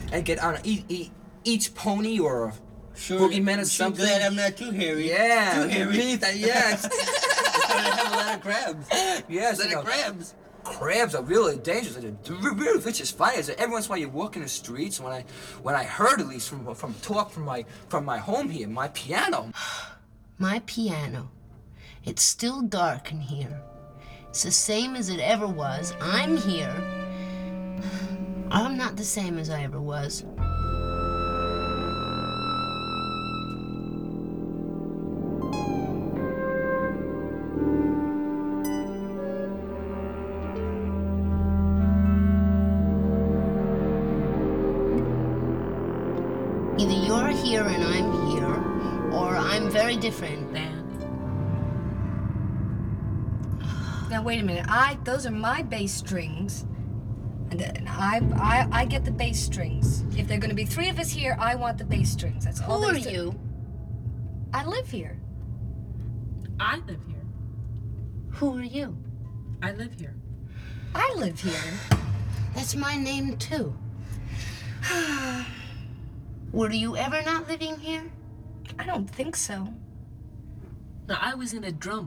and get on each pony or Sure, boogeyman or something. Glad I'm not too hairy. Yeah, Too hairy. Yes. I have a lot of crabs. Yes, A lot of crabs. Crabs are really dangerous. They're really vicious fighters. Every once in a while, you walk in the streets. When I heard, at least from talk from my home here, my piano. My piano. It's still dark in here. It's the same as it ever was. I'm here. I'm not the same as I ever was. Either you're here and I'm here, or I'm very different. Dan. Now wait a minute. Those are my bass strings, and I get the bass strings. If there are going to be three of us here, I want the bass strings. That's all. Who are there's to- you? I live here. I live here. Who are you? I live here. I live here. That's my name too. Were you ever not living here? I don't think so. Now, I was in a drum